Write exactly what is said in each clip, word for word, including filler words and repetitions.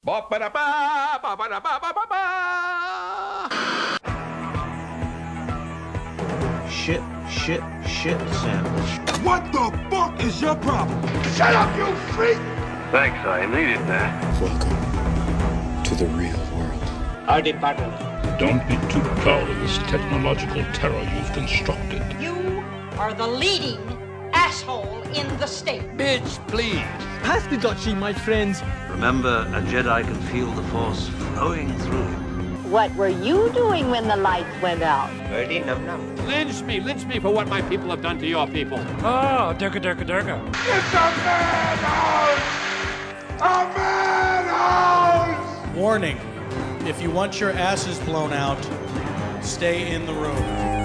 Shit, shit, shit sandwich. What the fuck is your problem? Shut up, you freak! Thanks, I needed that. Welcome to the real world. Our department. Don't be too proud of this technological terror you've constructed. You are the leading asshole in the state. Bitch, please. Pass the Dutchie, my friends. Remember, a Jedi can feel the Force flowing through him. What were you doing when the lights went out? Birdie num num. Lynch me, lynch me for what my people have done to your people. Oh, durka durka durka. It's a madhouse! A madhouse! Warning, if you want your asses blown out, stay in the room.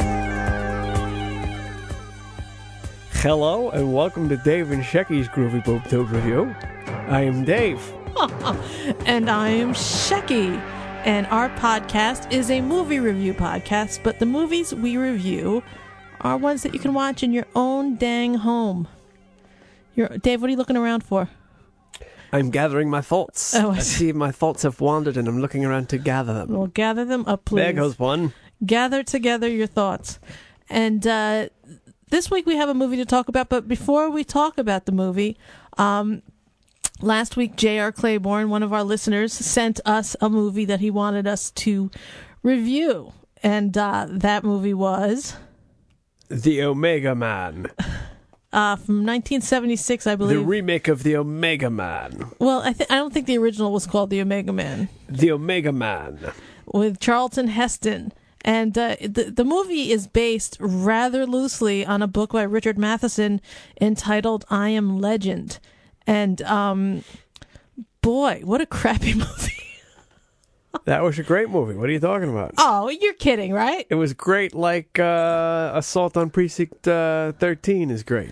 Hello, and welcome to Dave and Shecky's Groovy Boob Tube Review. I am Dave. And I am Shecky. And our podcast is a movie review podcast, but the movies we review are ones that you can watch in your own dang home. You're, Dave, what are you looking around for? I'm gathering my thoughts. Oh, I I see. see my thoughts have wandered, and I'm looking around to gather them. Well, gather them up, please. There goes one. Gather together your thoughts. And uh, this week we have a movie to talk about, but before we talk about the movie, um, last week J R Claiborne, one of our listeners, sent us a movie that he wanted us to review. And uh, that movie was... The Omega Man. Uh, from nineteen seventy-six, I believe. The remake of The Omega Man. Well, I, th- I don't think the original was called The Omega Man. The Omega Man. With Charlton Heston. And uh, the, the movie is based rather loosely on a book by Richard Matheson entitled I Am Legend. And, um, boy, what a crappy movie. That was a great movie. What are you talking about? Oh, you're kidding, right? It was great, like uh, Assault on Precinct uh, thirteen is great.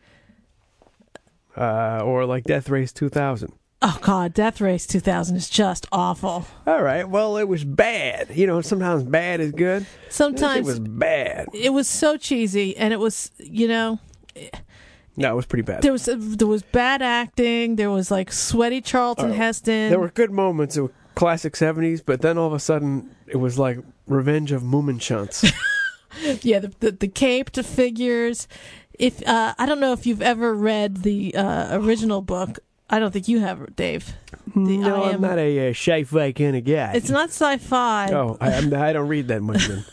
Uh, or like Death Race two thousand. Oh, God, Death Race two thousand is just awful. All right, well, it was bad. You know, sometimes bad is good. Sometimes it was bad. It was so cheesy, and it was, you know... No, it was pretty bad. There was there was bad acting. There was like sweaty Charlton uh, Heston. There were good moments. It was classic seventies, but then all of a sudden it was like Revenge of Moominshunts. Yeah, the, the the caped figures. If uh, I don't know if you've ever read the uh, original book. I don't think you have, Dave. The no, am, I'm not a uh, sci-fi kind of guy. It's not sci-fi. Oh, I, I'm, I don't read that much then.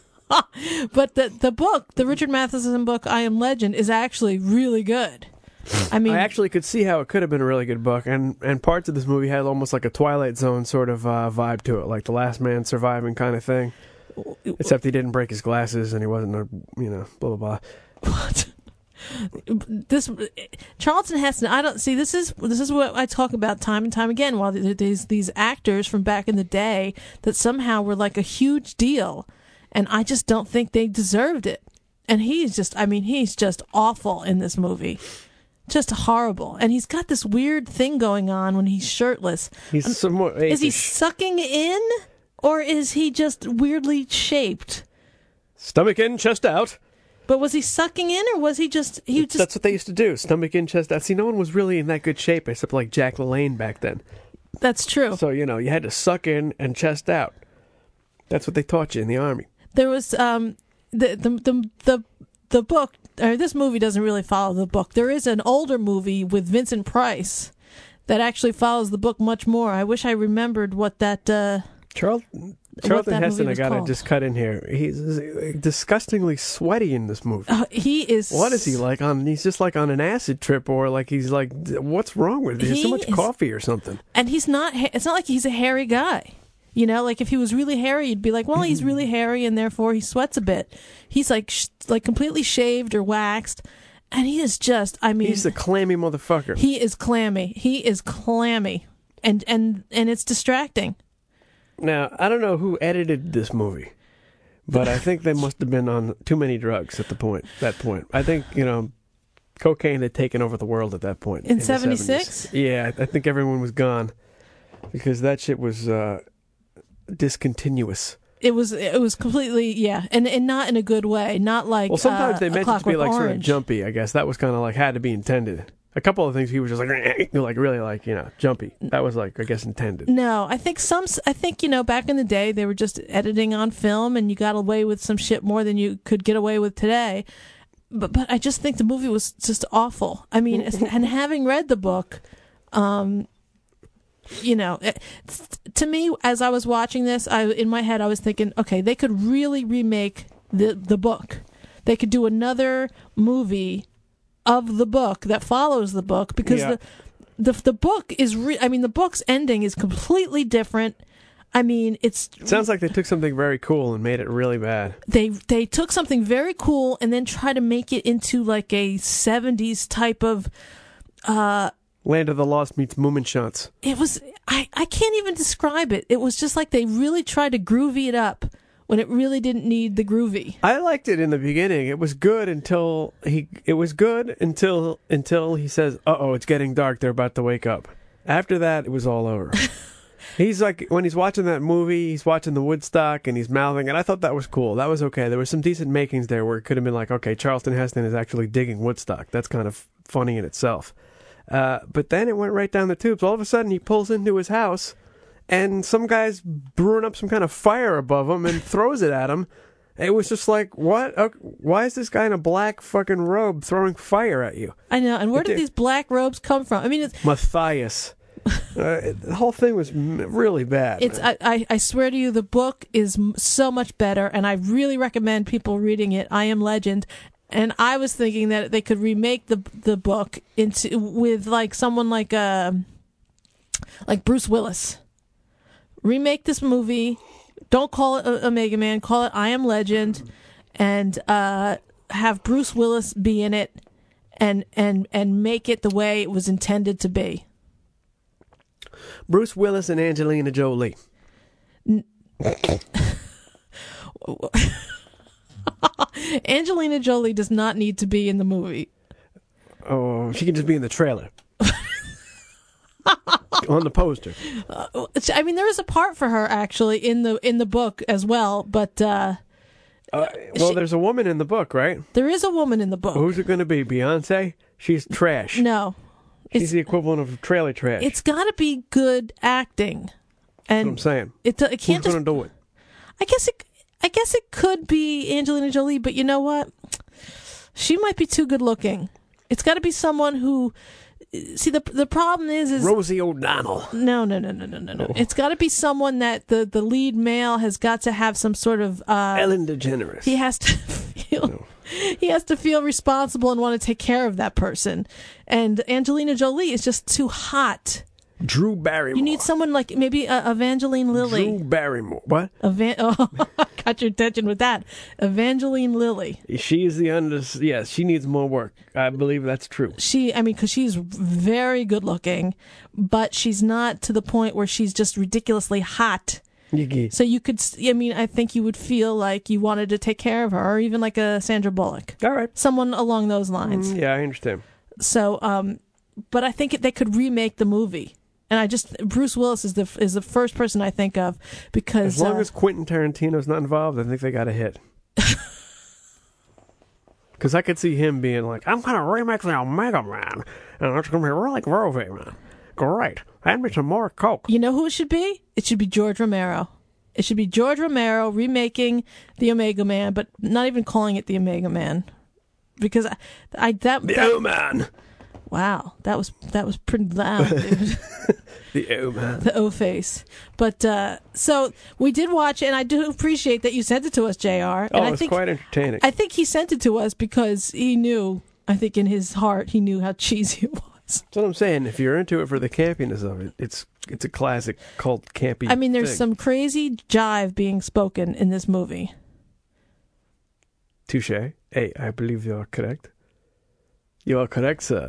But the the book, the Richard Matheson book, I Am Legend, is actually really good. I mean, I actually could see how it could have been a really good book, and, and parts of this movie had almost like a Twilight Zone sort of uh, vibe to it, like the last man surviving kind of thing. Except he didn't break his glasses, and he wasn't a, you know, blah, blah, blah. What? This Charlton Heston, I don't see. This is this is what I talk about time and time again. While these these actors from back in the day that somehow were like a huge deal, and I just don't think they deserved it. And he's just, I mean, he's just awful in this movie, just horrible. And he's got this weird thing going on when he's shirtless. He's um, somewhat. Is he sucking in, or is he just weirdly shaped? Stomach in, chest out. But was he sucking in, or was he just... he That's, just? That's what they used to do. Stomach in, chest out. See, no one was really in that good shape except like Jack LaLanne back then. That's true. So, you know, you had to suck in and chest out. That's what they taught you in the Army. There was... um the the the the, the book... or this movie doesn't really follow the book. There is an older movie with Vincent Price that actually follows the book much more. I wish I remembered what that... Uh, Charlton... Charlton Heston, I gotta called. just cut in here. He's disgustingly sweaty in this movie. Uh, he is. What is he like on? He's just like on an acid trip, or like he's like, what's wrong with him? He has so much is, coffee or something. And he's not. It's not like he's a hairy guy. You know, like if he was really hairy, you'd be like, well, he's really hairy, and therefore he sweats a bit. He's like, sh- like completely shaved or waxed, and he is just. I mean, he's a clammy motherfucker. He is clammy. He is clammy, and and and it's distracting. Now, I don't know who edited this movie, but I think they must have been on too many drugs at the point. That point, I think you know, cocaine had taken over the world at that point. In seventy-six? Yeah, I think everyone was gone because that shit was uh, discontinuous. It was it was completely yeah, and and not in a good way. Not like well, sometimes uh, they meant it to be like Orange. sort of jumpy. I guess that was kind of like had to be intended A couple of things he was just like, like really like, you know, jumpy. That was like, I guess, intended. No, I think some. I think you know, back in the day, they were just editing on film, and you got away with some shit more than you could get away with today. But but I just think the movie was just awful. I mean, and having read the book, um, you know, it, to me, as I was watching this, I in my head I was thinking, okay, they could really remake the the book. They could do another movie of the book that follows the book, because yeah. the, the the book is re- I mean the book's ending is completely different. I mean it's it sounds like they took something very cool and made it really bad. They they took something very cool and then tried to make it into like a seventies type of uh Land of the Lost meets Mummenschanz. It was I I can't even describe it. It was just like they really tried to groovy it up when it really didn't need the groovy. I liked it in the beginning. It was good until he. It was good until until he says, "Uh oh, it's getting dark. They're about to wake up." After that, it was all over. He's like when he's watching that movie, he's watching the Woodstock and he's mouthing, and I thought that was cool. That was okay. There were some decent makings there where it could have been like, okay, Charlton Heston is actually digging Woodstock. That's kind of funny in itself. Uh, but then it went right down the tubes. All of a sudden, he pulls into his house. And some guy's brewing up some kind of fire above him and throws it at him. It was just like, what? Okay, why is this guy in a black fucking robe throwing fire at you? I know. And where it did, did these black robes come from? I mean, it's Matthias. uh, the whole thing was really bad. It's. I, I, I swear to you, the book is so much better, and I really recommend people reading it. I Am Legend. And I was thinking that they could remake the the book into with like someone like uh, like Bruce Willis. Remake this movie. Don't call it a, Omega Man. Call it I Am Legend, and uh, have Bruce Willis be in it, and and and make it the way it was intended to be. Bruce Willis and Angelina Jolie. N- Angelina Jolie does not need to be in the movie. Oh, she can just be in the trailer. On the poster. Uh, I mean, there is a part for her actually in the in the book as well, but uh, uh, well, she, there's a woman in the book, right? There is a woman in the book. Who's it going to be? Beyonce? She's trash. No, she's the equivalent of trailer trash. It's got to be good acting, and that's what I'm saying. It, it can't Who's going to do it? I guess it. I guess it could be Angelina Jolie, but you know what? She might be too good looking. It's got to be someone who. See, the the problem is is Rosie O'Donnell. No, no, no, no, no, no, no. Oh. It's got to be someone that the, the lead male has got to have some sort of uh, Ellen DeGeneres. He has to feel no. he has to feel responsible and want to take care of that person. And Angelina Jolie is just too hot. Drew Barrymore. You need someone like maybe uh, Evangeline Lilly. Drew Barrymore. What? Evan- oh, got your attention with that. Evangeline Lilly. She is the under. Yes, she needs more work. I believe that's true. She, I mean, because she's very good looking, but she's not to the point where she's just ridiculously hot. Yeah. So you could, I mean, I think you would feel like you wanted to take care of her, or even like a Sandra Bullock. All right. Someone along those lines. Mm, yeah, I understand. So, um, but I think they could remake the movie. And I just Bruce Willis is the is the first person I think of because as long uh, as Quentin Tarantino's not involved, I think they got a hit. Because I could see him being like, "I'm gonna remake the Omega Man, and it's gonna be really groovy, man. Great, add me some more Coke." You know who it should be? It should be George Romero. It should be George Romero remaking the Omega Man, but not even calling it the Omega Man, because I, I that the O-Man. Wow, that was that was pretty loud, dude. The O man, the O face. But uh, so we did watch it, and I do appreciate that you sent it to us, J R. Oh, and it I was think, quite entertaining. I think he sent it to us because he knew. I think in his heart, he knew how cheesy it was. That's what I'm saying. If you're into it for the campiness of it, it's it's a classic cult campy. I mean, there's thing. some crazy jive being spoken in this movie. Touche. Hey, I believe you are correct. You are correct, sir.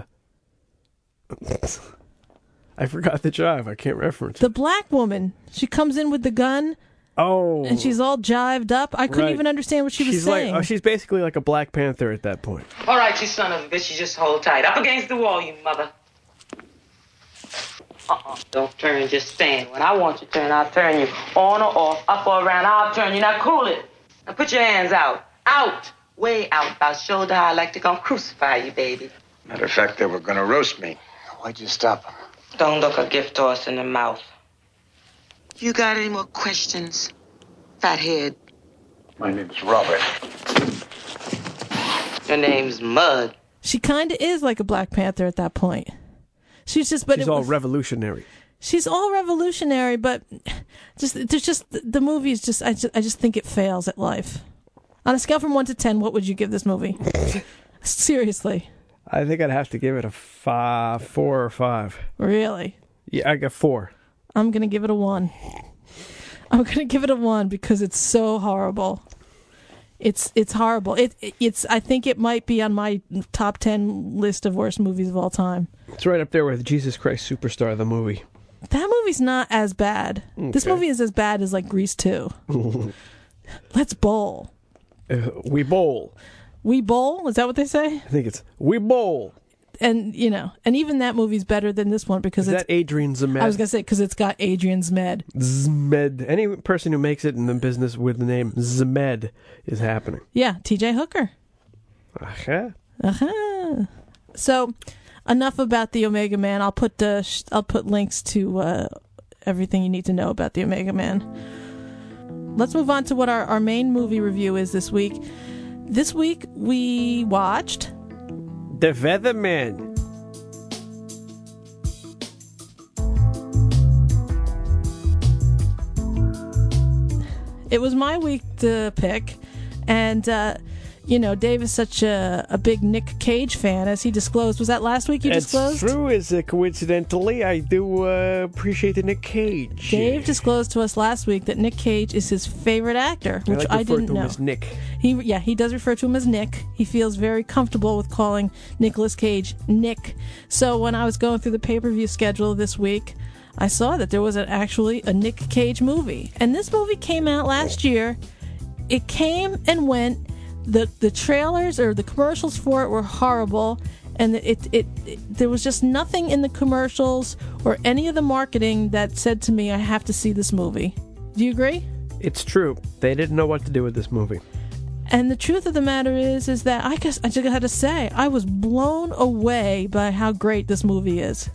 I forgot the jive. I can't reference the it. black woman. She comes in with the gun. Oh, and she's all jived up. I couldn't right. even understand what she she's was saying. Like, oh, she's basically like a Black Panther at that point. All right, you son of a bitch. You just hold tight. Up against the wall, you mother. Uh-uh. Don't turn. Just stand. When I want you to turn, I'll turn you on or off, up or around. I'll turn you. Now cool it. Now put your hands out. Out. Way out. About shoulder high. I like to come crucify you, baby. Matter of fact, they were going to roast me. Why'd you stop them? Don't look a gift horse in the mouth. You got any more questions, fathead? My name's Robert. Your name's Mud. She kind of is like a Black Panther at that point. She's just, but she's it all was, revolutionary. She's all revolutionary, but just there's just the movie is just I just I just think it fails at life. On a scale from one to ten, what would you give this movie? Seriously. I think I'd have to give it a five, four or five. Really? Yeah, I got four. I'm gonna give it a one. I'm gonna give it a one because it's so horrible. It's it's horrible. It, it it's I think it might be on my top ten list of worst movies of all time. It's right up there with Jesus Christ Superstar, the movie. That movie's not as bad. Okay. This movie is as bad as like Grease two. Let's bowl. Uh, we bowl. We bowl? Is that what they say? I think it's we bowl. And, you know, and even that movie's better than this one because is it's... that Adrian Zmed? I was going to say, because it's got Adrian Zmed. Zmed. Any person who makes it in the business with the name Zmed is happening. Yeah, T J Hooker. Uh-huh. Uh-huh. So, enough about the Omega Man. I'll put uh, sh- I'll put links to uh, everything you need to know about the Omega Man. Let's move on to what our, our main movie review is this week. This week, we watched... The Featherman. It was my week to pick, and uh, you know, Dave is such a, a big Nick Cage fan, as he disclosed. Was that last week you It's disclosed? It's true. Is uh, coincidentally, I do uh, appreciate the Nick Cage. Dave disclosed to us last week that Nick Cage is his favorite actor, which I, like I refer didn't to him know. As Nick. He yeah, he does refer to him as Nick. He feels very comfortable with calling Nicolas Cage Nick. So when I was going through the pay-per-view schedule this week, I saw that there was an, actually a Nick Cage movie, and this movie came out last year. It came and went. The the trailers or the commercials for it were horrible, and it, it it there was just nothing in the commercials or any of the marketing that said to me, I have to see this movie. Do you agree? It's true. They didn't know what to do with this movie. And the truth of the matter is, is that I guess I just had to say, I was blown away by how great this movie is.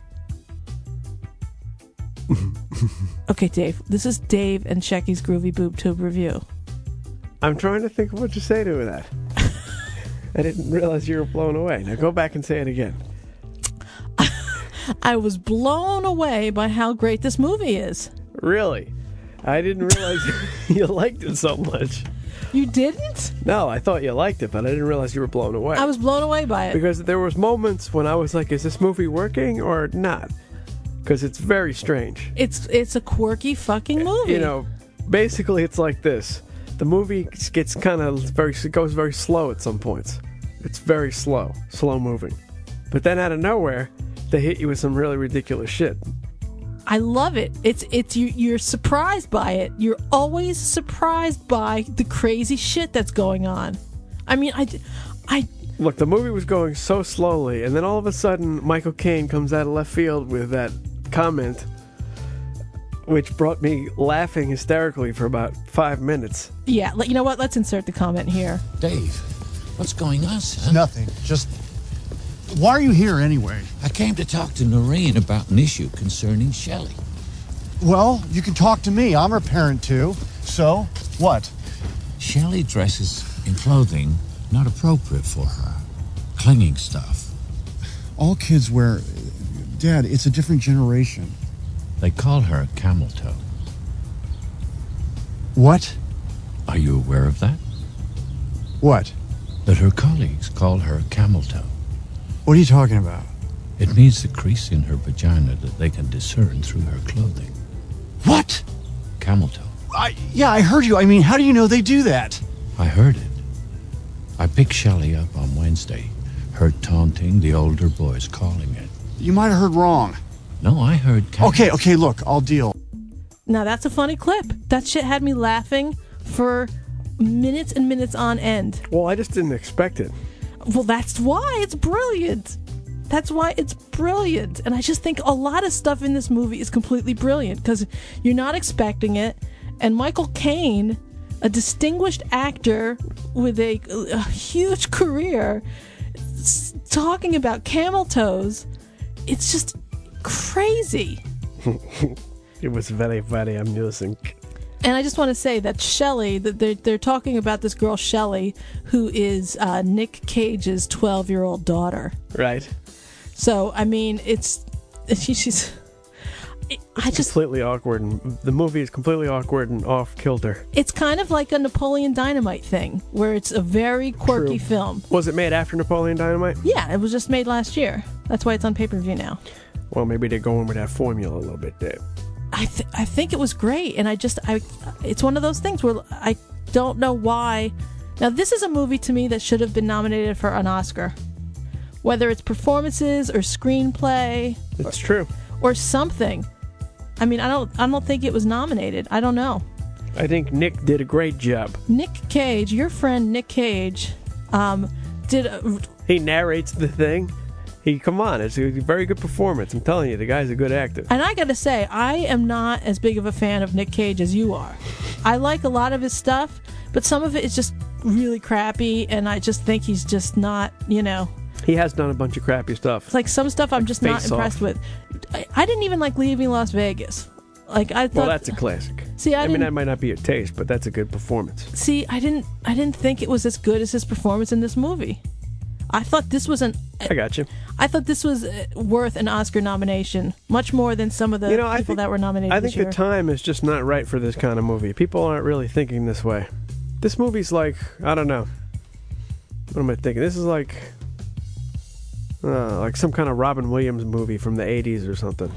Okay, Dave. This is Dave and Shecky's Groovy Boob Tube review. I'm trying to think of what to say to that. I didn't realize you were blown away. Now go back and say it again. I was blown away by how great this movie is. Really? I didn't realize you liked it so much. You didn't? No, I thought you liked it, but I didn't realize you were blown away. I was blown away by it. Because there was moments when I was like, is this movie working or not? Because it's very strange. It's it's a quirky fucking movie. You know, basically it's like this. The movie gets kind of very, it goes very slow at some points. It's very slow, slow moving. But then out of nowhere, they hit you with some really ridiculous shit. I love it. It's it's you, you're surprised by it. You're always surprised by the crazy shit that's going on. I mean, I, I look. The movie was going so slowly, and then all of a sudden, Michael Caine comes out of left field with that comment, which brought me laughing hysterically for about five minutes. Yeah, you know what? Let's insert the comment here. Dave, what's going on, son? Nothing. Just, why are you here anyway? I came to talk to Noreen about an issue concerning Shelley. Well, you can talk to me. I'm her parent, too. So, what? Shelley dresses in clothing not appropriate for her. Clinging stuff. All kids wear... Dad, it's a different generation. They call her camel toe. What? Are you aware of that? What? That her colleagues call her camel toe. What are you talking about? It means the crease in her vagina that they can discern through her clothing. What? Camel toe. I, yeah, I heard you. I mean, how do you know they do that? I heard it. I picked Shelley up on Wednesday. Heard taunting, the older boys calling it. You might have heard wrong. No, I heard... Camel. Okay, okay, look, I'll deal. Now, that's a funny clip. That shit had me laughing for minutes and minutes on end. Well, I just didn't expect it. Well, that's why it's brilliant. That's why it's brilliant. And I just think a lot of stuff in this movie is completely brilliant because you're not expecting it. And Michael Caine, a distinguished actor with a, a huge career, s- talking about camel toes. It's just crazy. It was very, very amusing. And I just want to say that Shelley, that they're, they're talking about this girl Shelley, who is uh, Nick Cage's twelve-year-old daughter. Right. So, I mean, it's... She, she's... I It's just completely awkward, and the movie is completely awkward and off kilter. It's kind of like a Napoleon Dynamite thing, where it's a very quirky True. film. Was it made after Napoleon Dynamite? Yeah, it was just made last year. That's why it's on pay-per-view now. Well, maybe they're going with that formula a little bit, Dave. I th- I think it was great, and I just I it's one of those things where I don't know why. Now, this is a movie to me that should have been nominated for an Oscar, whether it's performances or screenplay. It's true. Or something. I mean, I don't I don't think it was nominated. I don't know. I think Nick did a great job. Nick Cage, your friend Nick Cage, um, did. A, he narrates the thing. He come on, it's a very good performance. I'm telling you, the guy's a good actor. And I got to say, I am not as big of a fan of Nick Cage as you are. I like a lot of his stuff, but some of it is just really crappy, and I just think he's just not, you know. He has done a bunch of crappy stuff. It's like some stuff I'm just not Face impressed Off. with. I, I didn't even like Leaving Las Vegas. Like I thought. Well, that's a classic. See, I, I mean, didn't- that might not be your taste, but that's a good performance. See, I didn't. I didn't think it was as good as his performance in this movie. I thought this was an. I got you. I thought this was uh, worth an Oscar nomination, much more than some of the You know, I people think- that were nominated I this think year. the time is just not right for this kind of movie. People aren't really thinking this way. This movie's like, I don't know. What am I thinking? This is like, uh, like some kind of Robin Williams movie from the eighties or something.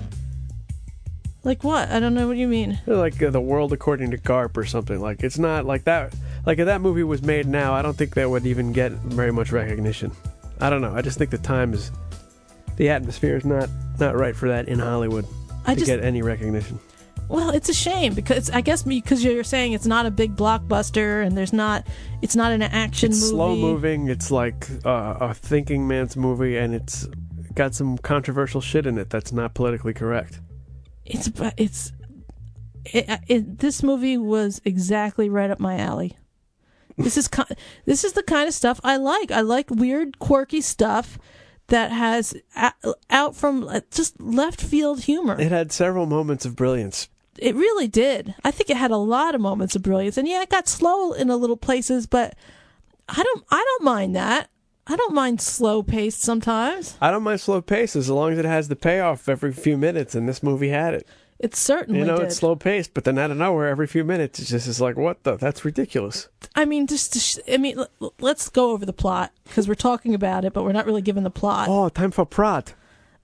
Like what? I don't know what you mean. Like uh, The World According to Garp or something. Like it's not like that. Like if that movie was made now, I don't think that would even get very much recognition. I don't know. I just think the time is, the atmosphere is not not right for that in Hollywood I to just- get any recognition. Well, it's a shame because I guess because you're saying it's not a big blockbuster and there's not, it's not an action It's movie. slow moving. It's like uh, a thinking man's movie, and it's got some controversial shit in it that's not politically correct. It's it's it, it, this movie was exactly right up my alley. This is ki- this is the kind of stuff I like. I like weird, quirky stuff that has a- out from uh, just left field humor. It had several moments of brilliance. It really did. I think it had a lot of moments of brilliance, and yeah, it got slow in a little places, but I don't I don't mind that. I don't mind slow paced sometimes. I don't mind slow pace as long as it has the payoff every few minutes, and this movie had it. It certainly You know, did. it's slow paced, but then out of nowhere, every few minutes, it's just it's like, what the? That's ridiculous. I mean, just to sh- I mean, l- let's go over the plot because we're talking about it, but we're not really given the plot. Oh, time for plot.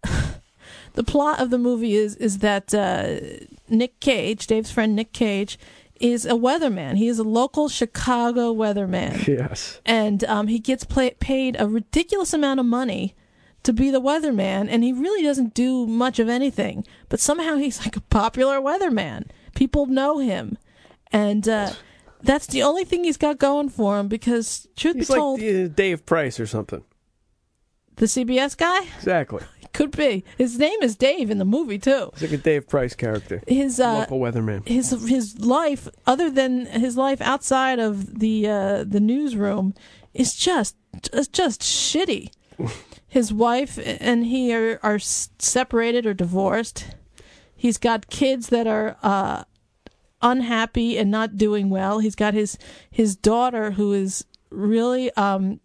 The plot of the movie is is that uh, Nick Cage, Dave's friend Nick Cage, is a weatherman. He is a local Chicago weatherman. Yes. And um, he gets play- paid a ridiculous amount of money to be the weatherman, and he really doesn't do much of anything. But somehow he's like a popular weatherman. People know him. And uh, that's the only thing he's got going for him because, truth He's be like told, uh, Dave Price or something. the C B S guy? Exactly. Could be. His name is Dave in the movie, too. He's like a Dave Price character. His uh, local weatherman. His his life, other than his life outside of the uh, the newsroom, is just is just shitty. His wife and he are are separated or divorced. He's got kids that are uh, unhappy and not doing well. He's got his his daughter who is really um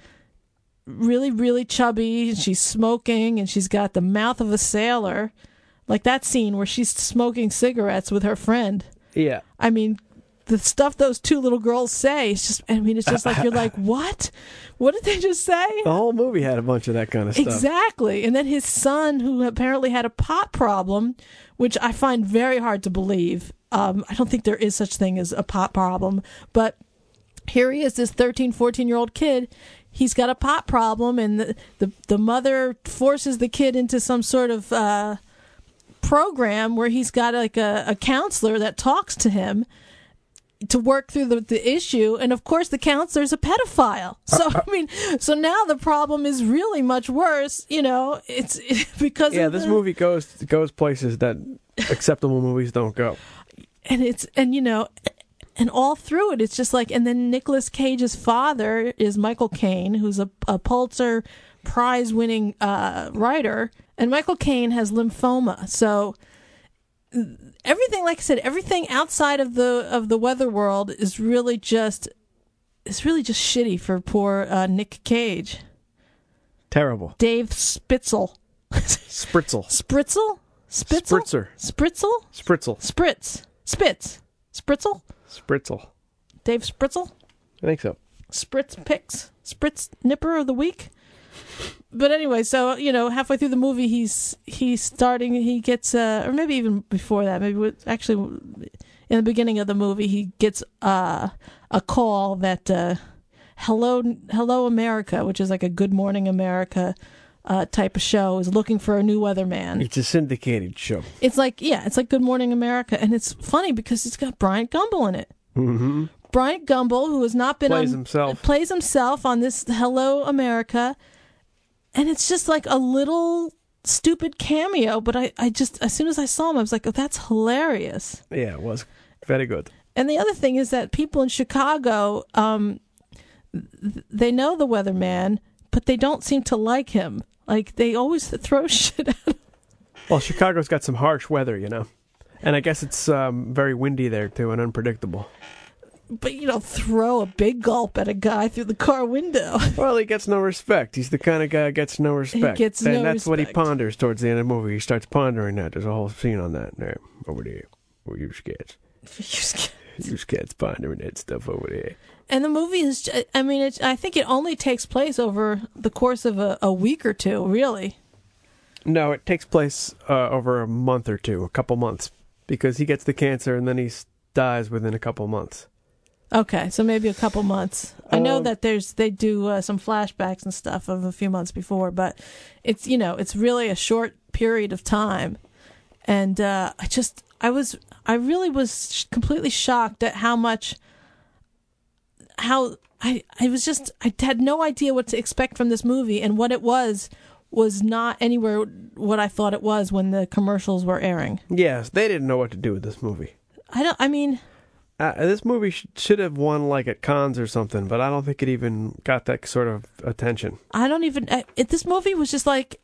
really really chubby. She's smoking and she's got the mouth of a sailor. Like that scene where she's smoking cigarettes with her friend. Yeah. I mean, the stuff those two little girls say, it's just, I mean, it's just like, you're like, what? What did they just say? The whole movie had a bunch of that kind of stuff. Exactly. And then his son, who apparently had a pot problem, which I find very hard to believe. Um, I don't think there is such thing as a pot problem, but here he is, this thirteen, fourteen-year-old kid. He's got a pot problem, and the, the, the mother forces the kid into some sort of uh, program where he's got like a, a counselor that talks to him to work through the, the issue. And of course the counselor's a pedophile. So, I mean, so now the problem is really much worse, you know, it's it, because Yeah, of this the, movie goes goes places that acceptable movies don't go. and it's, and you know, and all through it, it's just like, and then Nicolas Cage's father is Michael Caine, who's a, a Pulitzer Prize-winning uh, writer, and Michael Caine has lymphoma. So everything, like I said, everything outside of the of the weather world is really just is really just shitty for poor uh, Nick Cage. Terrible. Dave Spitzel. Spritzel. Spritzel? Spitzel? Spritzer. Spritzel? Spritzel. Spritz. Spitz. Spritzel? Spritzel. Dave Spritzel? I think so. Spritz picks. Spritz nipper of the week. But anyway, so, you know, halfway through the movie, he's he's starting, he gets, uh, or maybe even before that, maybe with, actually in the beginning of the movie, he gets uh, a call that uh, Hello, Hello America, which is like a Good Morning America uh, type of show, is looking for a new weatherman. It's a syndicated show. It's like, yeah, it's like Good Morning America, and it's funny because it's got Bryant Gumbel in it. Mm-hmm. Bryant Gumbel, who has not been plays on, himself, plays himself on this Hello America. And it's just like a little stupid cameo, but I, I just, as soon as I saw him, I was like, oh, that's hilarious. Yeah, it was very good. And the other thing is that people in Chicago, um, th- they know the weatherman, but they don't seem to like him. Like, they always throw shit at him. Well, Chicago's got some harsh weather, you know. And I guess it's um, very windy there, too, and unpredictable. But you don't throw a big gulp at a guy through the car window. Well, he gets no respect. He's the kind of guy who gets no respect. He gets and no that's respect. what he ponders towards the end of the movie. He starts pondering that. There's a whole scene on that there, over there. Where you cats. You cats. You cats pondering that stuff over there. And the movie is, I mean, it, I think it only takes place over the course of a, a week or two, really. No, it takes place uh, over a month or two, a couple months. Because he gets the cancer and then he dies within a couple months. Okay, so maybe a couple months. I know Um, that there's they do uh, some flashbacks and stuff of a few months before, but it's, you know, it's really a short period of time. And uh, I just, I was, I really was sh- completely shocked at how much, how, I, I was just, I had no idea what to expect from this movie, and what it was was not anywhere what I thought it was when the commercials were airing. Yes, they didn't know what to do with this movie. I don't, I mean... Uh, this movie sh- should have won like at Cannes or something, but I don't think it even got that sort of attention. I don't even. I, it, this movie was just like,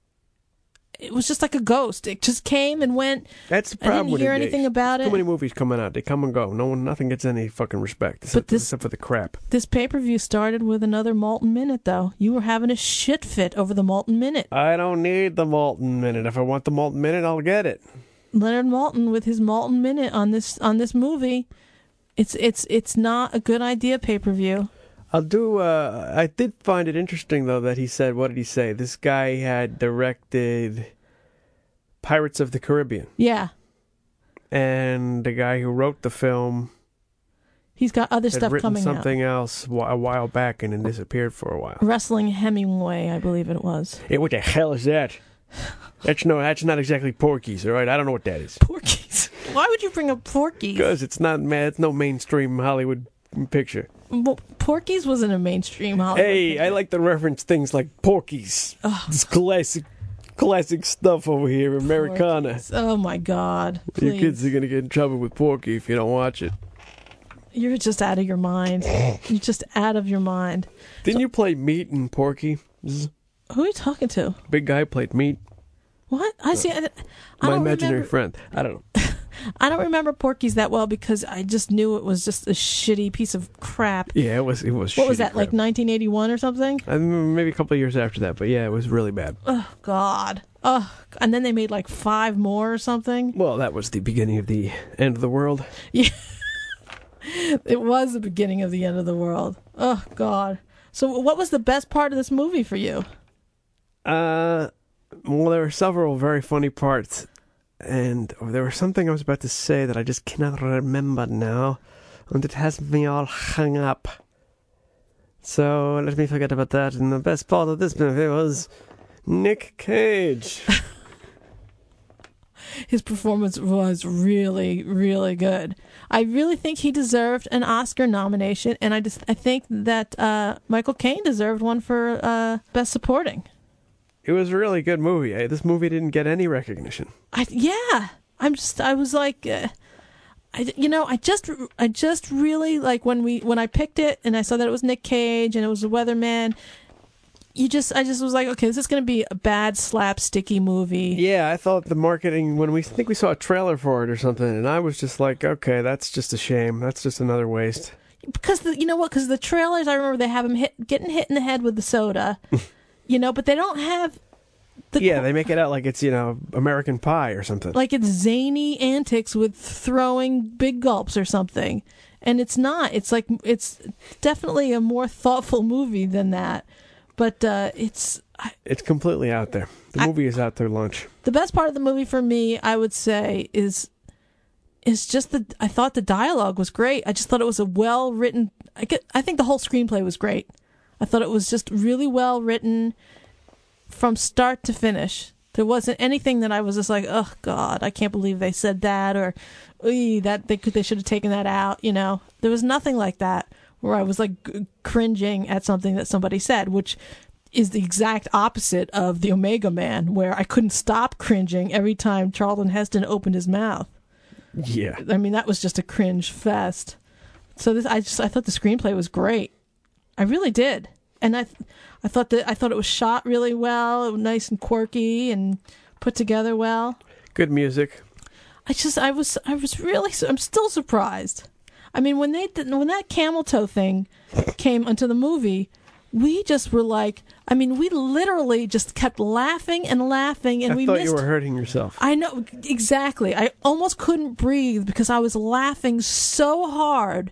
it was just like a ghost. It just came and went. That's the problem. I didn't with hear it, anything Dave. about Too it. many movies coming out. They come and go. No one, nothing gets any fucking respect except, this, except for the crap. This pay per view started with another Molten Minute, though. You were having a shit fit over the Molten Minute. I don't need the Molten Minute. If I want the Molten Minute, I'll get it. Leonard Maltin with his Molten Minute on this on this movie. It's it's it's not a good idea, pay-per-view. I'll do, uh, I did find it interesting, though, that he said, what did he say? This guy had directed Pirates of the Caribbean. Yeah. And the guy who wrote the film... He's got other had stuff written coming something out. else a while back and then disappeared for a while. Wrestling Hemingway, I believe it was. Hey, what the hell is that? That's no, that's not exactly Porky's, all right? I don't know what that is. Porky's? Why would you bring up Porky's? Because it's not, man, it's no mainstream Hollywood picture. Well, Porky's wasn't a mainstream Hollywood Hey, picture. I like to reference things like Porky's. Oh. It's classic, classic stuff over here, Americana. Porky's. Oh my God! You Please. kids are gonna get in trouble with Porky if you don't watch it. You're just out of your mind. You're just out of your mind. Didn't so, you play Meat in Porky? Who are you talking to? Big guy played Meat. What? I see. I, I My don't imaginary remember. friend. I don't know. I don't remember Porky's that well because I just knew it was just a shitty piece of crap. Yeah, it was. It was. What was that? Crap. Like nineteen eighty-one or something? I mean, maybe a couple of years after that, but yeah, it was really bad. Oh God. Oh, and then they made like five more or something. Well, that was the beginning of the end of the world. Yeah. It was the beginning of the end of the world. Oh God. So, what was the best part of this movie for you? Uh. Well, there were several very funny parts, and there was something I was about to say that I just cannot remember now, and it has me all hung up. So let me forget about that. And the best part of this movie was Nick Cage. His performance was really, really good. I really think he deserved an Oscar nomination, and I just I think that uh, Michael Caine deserved one for uh, Best Supporting. It was a really good movie. This movie didn't get any recognition. I, yeah, I'm just. I was like, uh, I, you know, I just, I just really like when we, when I picked it and I saw that it was Nick Cage and it was a Weatherman. You just, I just was like, okay, this is going to be a bad slapsticky movie. Yeah, I thought the marketing when we I think we saw a trailer for it or something, and I was just like, okay, that's just a shame. That's just another waste. Because the, you know what? Because the trailers, I remember they have him hit, getting hit in the head with the soda, you know, but they don't have. The, yeah, they make it out like it's, you know, American Pie or something. Like it's zany antics with throwing big gulps or something. And it's not. It's like, it's definitely a more thoughtful movie than that. But uh, it's... I, it's completely out there. The I, movie is out there lunch. The best part of the movie for me, I would say, is is just the... I thought the dialogue was great. I just thought it was a well-written... I, get, I think the whole screenplay was great. I thought it was just really well written from start to finish. There wasn't anything that I was just like, oh God, I can't believe they said that, or that they could they should have taken that out. You know, there was nothing like that where I was like g- cringing at something that somebody said, which is the exact opposite of the Omega Man, where I couldn't stop cringing every time Charlton Heston opened his mouth. Yeah, I mean that was just a cringe fest. So this, I just I thought the screenplay was great. I really did. And I, I thought that I thought it was shot really well, nice and quirky, and put together well. Good music. I just, I was, I was really, I'm still surprised. I mean, when they did, when that camel toe thing came into the movie, we just were like, I mean, we literally just kept laughing and laughing, and I we thought missed, you were hurting yourself. I know exactly. I almost couldn't breathe because I was laughing so hard.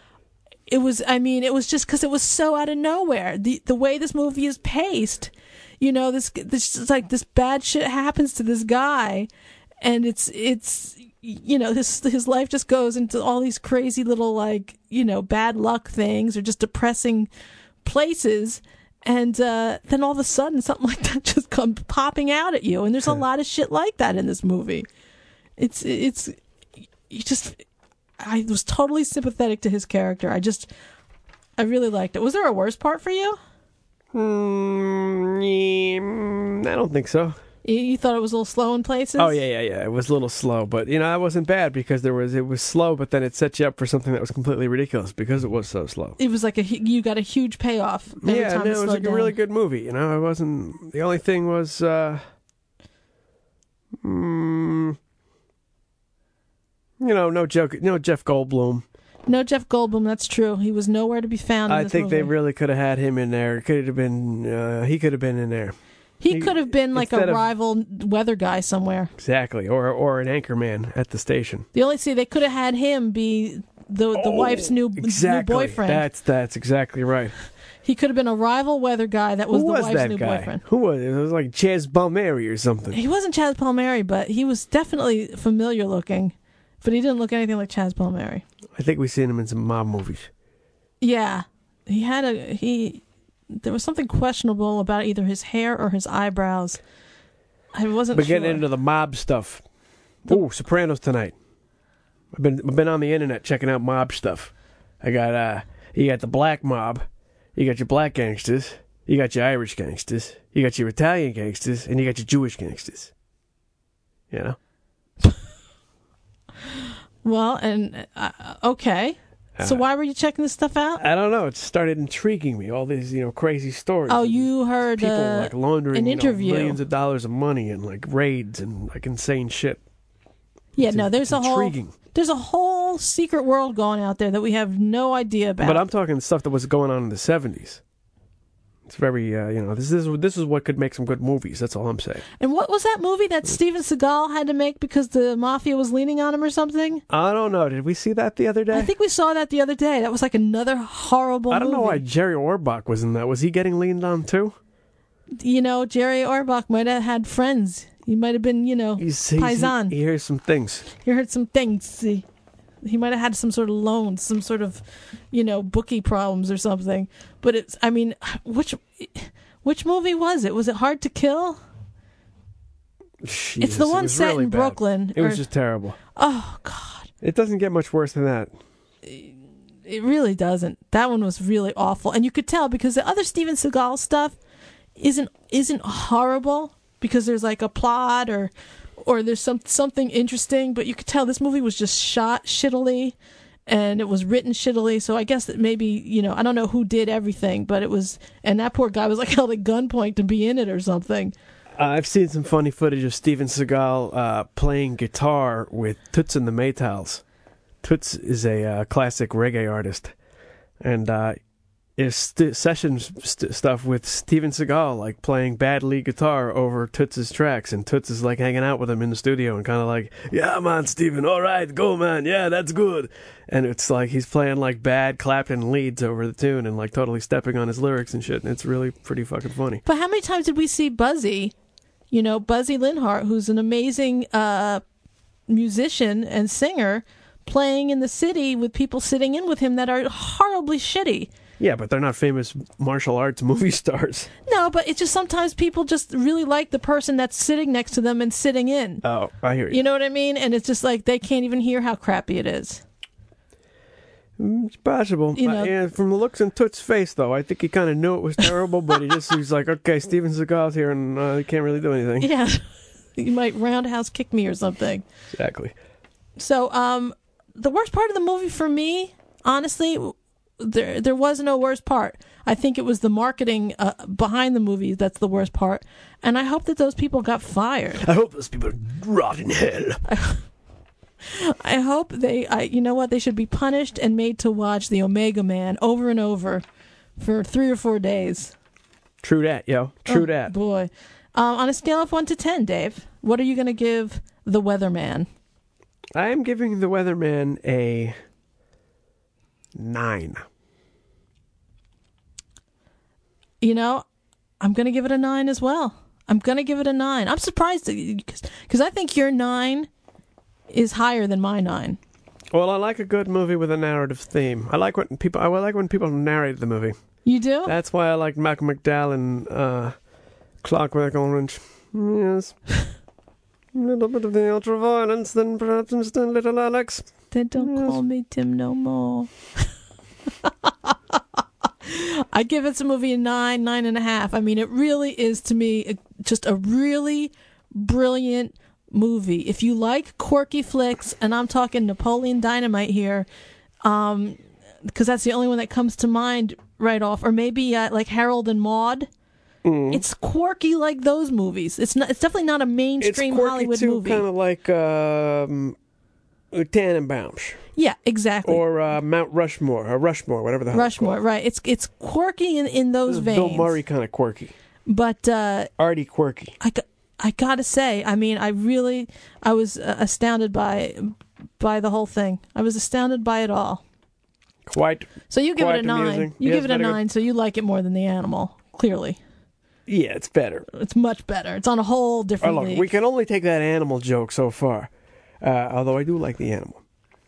It was, I mean, it was just because it was so out of nowhere. The the way this movie is paced, you know, this this it's like this bad shit happens to this guy, and it's it's you know his his life just goes into all these crazy little like you know bad luck things or just depressing places, and uh, then all of a sudden something like that just comes popping out at you, and there's a lot of shit like that in this movie. It's it's you just. I was totally sympathetic to his character. I just, I really liked it. Was there a worse part for you? Mm, I don't think so. You, you thought it was a little slow in places? Oh yeah, yeah, yeah. It was a little slow, but you know, that wasn't bad because there was it was slow, but then it set you up for something that was completely ridiculous because it was so slow. It was like a you got a huge payoff. Every yeah, time no, it, it was like down. a really good movie. You know, it wasn't. The only thing was. Uh, mm, You know, no joke. No Jeff Goldblum. No Jeff Goldblum. That's true. He was nowhere to be found. In I this think movie. they really could have had him in there. Could have been. Uh, he could have been in there. He, he could have been like a of, rival weather guy somewhere. Exactly, or or an anchorman at the station. The only see they could have had him be the the oh, wife's new exactly. new boyfriend. That's that's exactly right. He could have been a rival weather guy that was Who the was wife's that new guy? boyfriend. Who was it? It was like Chaz Palmieri or something. He wasn't Chaz Palmieri, but he was definitely familiar looking. But he didn't look anything like Chaz Palmieri. I think we've seen him in some mob movies. Yeah, he had a he. There was something questionable about either his hair or his eyebrows. I wasn't. We're sure. getting into the mob stuff. Ooh, Sopranos tonight. I've been I've been on the internet checking out mob stuff. I got uh, you got the black mob, you got your black gangsters, you got your Irish gangsters, you got your Italian gangsters, and you got your Jewish gangsters. You know. Well, and uh, okay. So Uh, why were you checking this stuff out? I don't know. It started intriguing me. All these, you know, crazy stories. Oh, you heard people uh, like laundering an you know, interview. millions of dollars of money and like raids and like insane shit. Yeah, It's no, there's a intriguing. whole there's a whole secret world going out there that we have no idea about. But I'm talking stuff that was going on in the seventies. It's very, uh, you know, this is this is what could make some good movies. That's all I'm saying. And what was that movie that Steven Seagal had to make because the mafia was leaning on him or something? I don't know. Did we see that the other day? I think we saw that the other day. That was like another horrible I don't movie. know why Jerry Orbach was in that. Was he getting leaned on too? You know, Jerry Orbach might have had friends. He might have been, you know, He's, he's, paisan. He, he hears some things. He heard some things. He, he might have had some sort of loans, some sort of, you know, bookie problems or something. But it's, I mean, which which movie was it? Was it Hard to Kill? Jesus, it's the it one was set really in bad. Brooklyn. It was or- just terrible. Oh, God. It doesn't get much worse than that. It really doesn't. That one was really awful. And you could tell because the other Steven Seagal stuff isn't isn't horrible because there's like a plot or or there's some something interesting, but you could tell this movie was just shot shittily, and it was written shittily. So I guess that maybe, you know, I don't know who did everything, but it was, and that poor guy was like held at gunpoint to be in it or something. Uh, I've seen some funny footage of Steven Seagal uh, playing guitar with Toots and the Maytals. Toots is a uh, classic reggae artist, and uh, is st- session st- stuff with Steven Seagal, like playing bad lead guitar over Toots' tracks, and Toots is like hanging out with him in the studio and kind of like, yeah, man, Steven, all right, go, man, yeah, that's good. And it's like he's playing like bad Clapton leads over the tune and like totally stepping on his lyrics and shit, and it's really pretty fucking funny. But how many times did we see Buzzy, you know, Buzzy Linhart, who's an amazing uh, musician and singer, playing in the city with people sitting in with him that are horribly shitty? Yeah, but they're not famous martial arts movie stars. No, but it's just sometimes people just really like the person that's sitting next to them and sitting in. Oh, I hear you. You know what I mean? And it's just like they can't even hear how crappy it is. It's possible. You know, uh, yeah, from the looks in Toots' face, though, I think he kind of knew it was terrible, but he just he's like, okay, Steven Seagal's here, and uh, he can't really do anything. Yeah, you might roundhouse kick me or something. Exactly. So, um, the worst part of the movie for me, honestly, there there was no worst part. I think it was the marketing uh, behind the movie that's the worst part, and I hope that those people got fired. I hope those people rot in hell. I, I hope they, I, you know what, they should be punished and made to watch The Omega Man over and over for three or four days. True that, yo. True oh, that. Boy. Um, on a scale of one to ten, Dave, what are you going to give The Weatherman? I am giving The Weatherman a nine. You know, I'm going to give it a nine as well. I'm going to give it a nine. I'm surprised because I think your nine is higher than my nine. Well, I like a good movie with a narrative theme. I like when people. I like when people narrate the movie. You do? That's why I like Malcolm McDowell and uh, Clockwork Orange. Yes. A little bit of the ultra violence, then perhaps instead little Alex. Then don't yes. call me Tim no more. I give this movie a nine, nine and a half. I mean, it really is to me just a really brilliant movie. If you like quirky flicks, and I'm talking Napoleon Dynamite here, um, because that's the only one that comes to mind right off, or maybe uh, like Harold and Maude. Mm. It's quirky like those movies. It's not. It's definitely not a mainstream it's Hollywood too, movie. Kind of like um, Tannenbaums. Yeah, exactly. Or uh, Mount Rushmore, or Rushmore, whatever the hell. Rushmore, right? It's it's quirky in, in those veins. Bill Murray kind of quirky, but uh, Artie quirky. I got, I gotta say, I mean, I really, I was uh, astounded by by the whole thing. I was astounded by it all. Quite. So you give quite it a nine. amusing. You yes, give it a nine, good. so you like it more than The Animal, clearly. Yeah, it's better. It's much better. It's on a whole different oh, look, league. We can only take that animal joke so far. Uh, although I do like The Animal.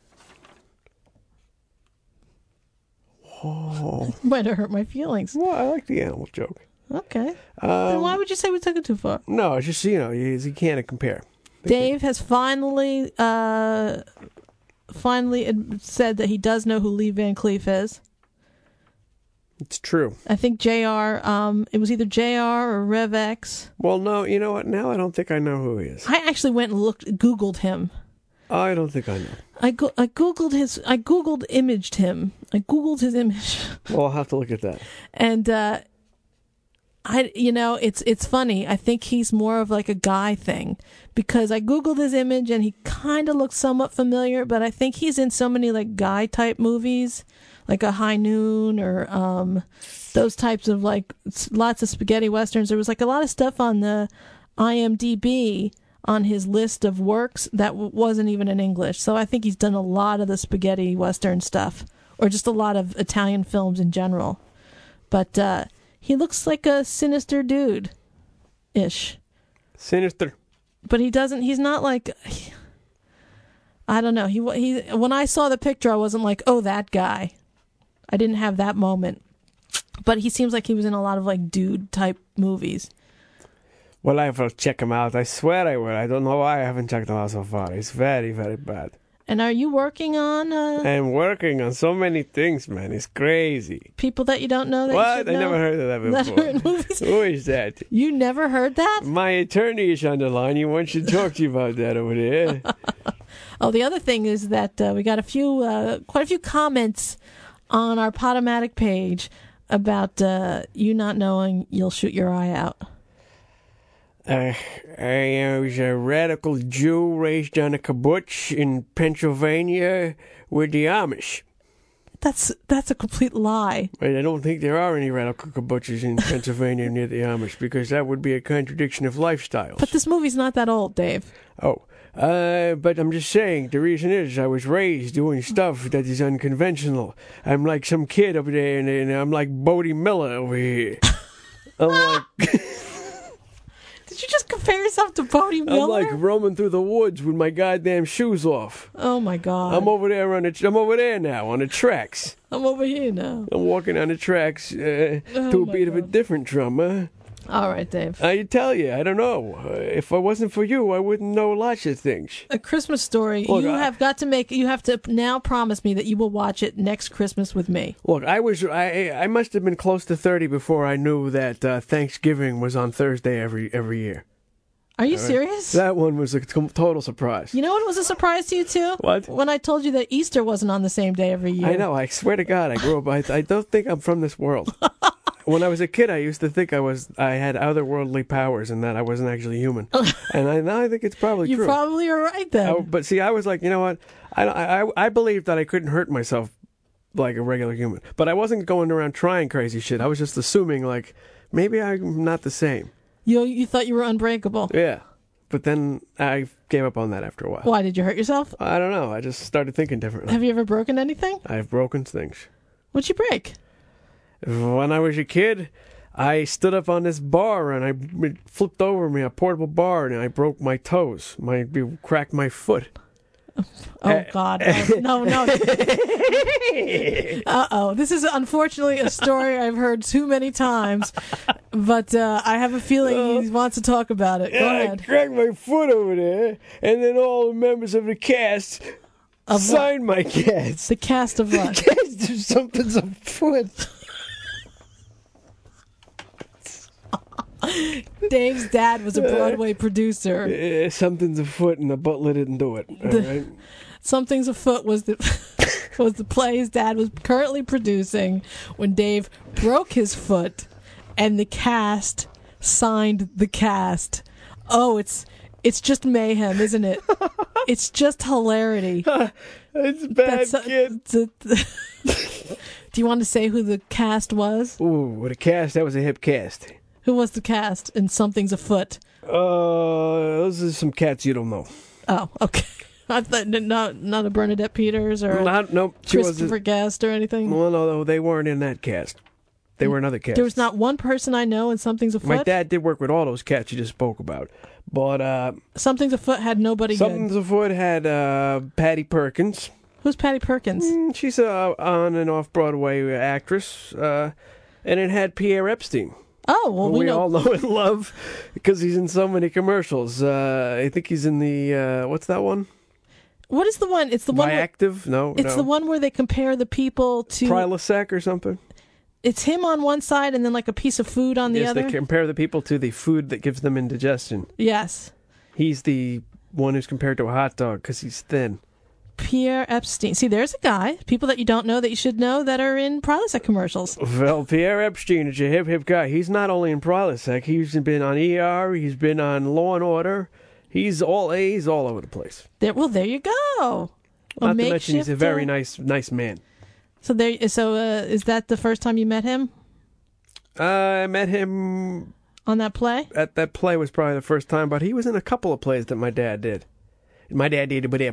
Oh. Might have hurt my feelings. Well, I like the animal joke. Okay. Um, then why would you say we took it too far? No, it's just, you know, you, you can't compare. They Dave can't. has finally uh, finally ad- said that he does know who Lee Van Cleef is. It's true. I think J R, um, it was either J R or Rev X. Well, no, you know what? Now I don't think I know who he is. I actually went and looked, Googled him. I don't think I know. I go- I Googled his, I Googled imaged him. I Googled his image. Well, I'll have to look at that. And, uh, I, you know, it's, it's funny. I think he's more of like a guy thing because I Googled his image and he kind of looks somewhat familiar, but I think he's in so many like guy type movies, like a High Noon or, um, those types of like lots of spaghetti westerns. There was like a lot of stuff on the I M D B on his list of works that w- wasn't even in English. So I think he's done a lot of the spaghetti western stuff or just a lot of Italian films in general. But, uh, he looks like a sinister dude ish. Sinister. But he doesn't, he's not like, I don't know. He, he, when I saw the picture, I wasn't like, oh, that guy. I didn't have that moment. But he seems like he was in a lot of like dude type movies. Well, I will check him out. I swear I will. I don't know why I haven't checked him out so far. He's very, very bad. And are you working on uh, I'm working on so many things, man. It's crazy. people that you don't know that you What? should I know? never heard of that That before. are in movies? Who is that? You never heard that? My attorney is on the line. He wants to talk to you about that over there. Oh, the other thing is that uh, we got a few, uh, quite a few comments on our Podomatic page about uh, you not knowing you'll shoot your eye out. Uh, I was a radical Jew raised on a kibbutz in Pennsylvania with the Amish. That's that's a complete lie. I don't think there are any radical kibbutzes in Pennsylvania near the Amish because that would be a contradiction of lifestyles. But this movie's not that old, Dave. Oh, uh, but I'm just saying, the reason is I was raised doing stuff that is unconventional. I'm like some kid over there, and, and I'm like Bodie Miller over here. I'm like... Did you just compare yourself to Bodie Miller? I'm like roaming through the woods with my goddamn shoes off. Oh my God! I'm over there on the. I'm over there now on the tracks. I'm over here now. I'm walking on the tracks uh, Oh to a my beat of a God. different drum. Huh? All right, Dave. I tell you, I don't know. Uh, if it wasn't for you, I wouldn't know lots of things. A Christmas Story. Look, you I- have got to make. You have to now promise me that you will watch it next Christmas with me. Look, I was. I I must have been close to thirty before I knew that uh, Thanksgiving was on Thursday every every year. Are you All right? serious? That one was a com- total surprise. You know what was a surprise to you too? What? When I told you that Easter wasn't on the same day every year. I know. I swear to God, I grew up. I, I don't think I'm from this world. When I was a kid, I used to think I was. I had otherworldly powers and that I wasn't actually human. And I now I think it's probably You true. probably are right then. I- but see, I was like, you know what? I, I I believed that I couldn't hurt myself like a regular human. But I wasn't going around trying crazy shit. I was just assuming like maybe I'm not the same. You you thought you were unbreakable. Yeah. But then I gave up on that after a while. Why did you hurt yourself? I don't know. I just started thinking differently. Have you ever broken anything? I've broken things. What'd you break? When I was a kid, I stood up on this bar and I it flipped over me a portable bar and I broke my toes. My it cracked my foot. Oh God! No, no. no. Uh oh! This is unfortunately a story I've heard too many times, but uh, I have a feeling he wants to talk about it. Go Yeah, ahead. I cracked my foot over there, and then all the members of the cast Of signed my cast. The cast of what? The cast of Something's Afoot. Dave's dad was a Broadway producer. Uh, something's afoot, and the butler didn't do it. All The- right. Something's Afoot was the was the play his dad was currently producing when Dave broke his foot, and the cast signed the cast. Oh, it's it's just mayhem, isn't it? It's just hilarity. It's bad, That's, uh, kid. Do you want to say who the cast was? Ooh, with a cast, that was a hip cast. Who was the cast in Something's Afoot? Uh, those are some cats you don't know. Oh, okay. I thought not not a Bernadette Peters or Not, nope, she Christopher wasn't. Guest or anything. Well, no, no, they weren't in that cast. They were another cast. There was not one person I know in Something's Afoot. My dad did work with all those cats you just spoke about. But uh, Something's Afoot had nobody Something's good. Afoot had uh, Patty Perkins. Who's Patty Perkins? Mm, she's a on and off Broadway actress. Uh, and it had Pierre Epstein. Oh, well, who we we know. all know and love because he's in so many commercials. Uh, I think he's in the uh, what's that one? What is the one? It's the one. Where, Viactive? No, it's no. the one where they compare the people to. Prilosec or something. It's him on one side and then like a piece of food on the yes, other. they compare the people to the food that gives them indigestion. Yes. He's the one who's compared to a hot dog because he's thin. Pierre Epstein. See, there's a guy. People that you don't know that you should know that are in Prilosec commercials. Well, Pierre Epstein is a hip hip guy. He's not only in Prilosec. He's been on E R. He's been on Law and Order. He's all he's all over the place. There, well, there you go. A Not to mention he's a makeshift, very uh, nice nice man. So there. So uh, is that the first time you met him Uh, I met him on that play? at that play was probably the first time, but he was in a couple of plays that my dad did. My dad did, but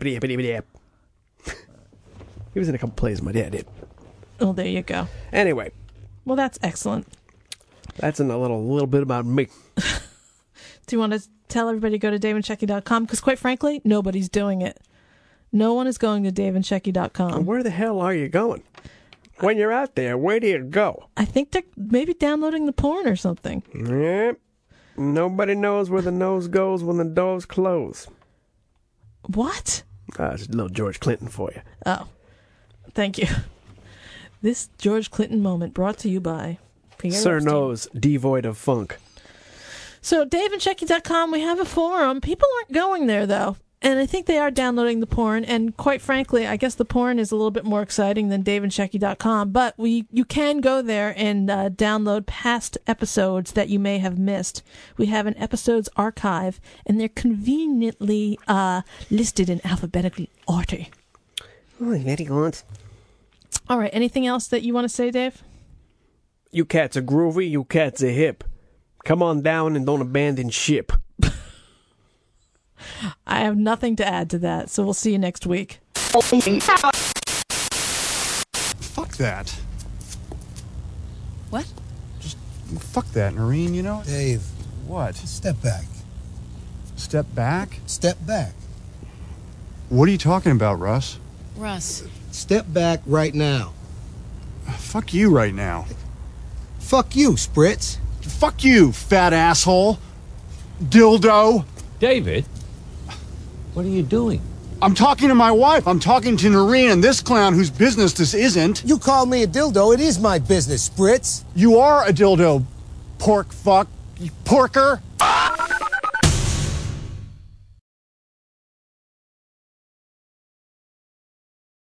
he was in a couple plays my dad did. Oh, there you go. Anyway, Well, that's excellent. that's in a little little bit about me. Do you want to tell everybody to go to dave and checky dot com? Because quite frankly, nobody's doing it. No one is going to dave and checky dot com. Where the hell are you going? When you're out there, where do you go? I think they're maybe downloading the porn or something. Yep. Nobody knows where the nose goes when the doors close. What? Uh, it's a little George Clinton for you. Oh, thank you. This George Clinton moment brought to you by Pierre Sir Epstein. Knows, devoid of funk. So, Dave and Shecky dot com, we have a forum. People aren't going there, though. And I think they are downloading the porn. And quite frankly, I guess the porn is a little bit more exciting than Dave and Shecky dot com. But we, you can go there and uh, download past episodes that you may have missed. We have an episodes archive, and they're conveniently uh, listed in alphabetical order. Oh, very good. All right. Anything else that you want to say, Dave? You cats are groovy, you cats are hip. Come on down and don't abandon ship. I have nothing to add to that, so we'll see you next week. Fuck that. What? Just fuck that, Noreen, you know? Dave. What? Step back. Step back? Step back. What are you talking about, Russ? Russ. Step back right now. Fuck you right now. Fuck you, Spritz. Fuck you, fat asshole. Dildo. David? What are you doing? I'm talking to my wife. I'm talking to Noreen and this clown whose business this isn't. You call me a dildo, it is my business, Spritz. You are a dildo, pork fuck. You porker.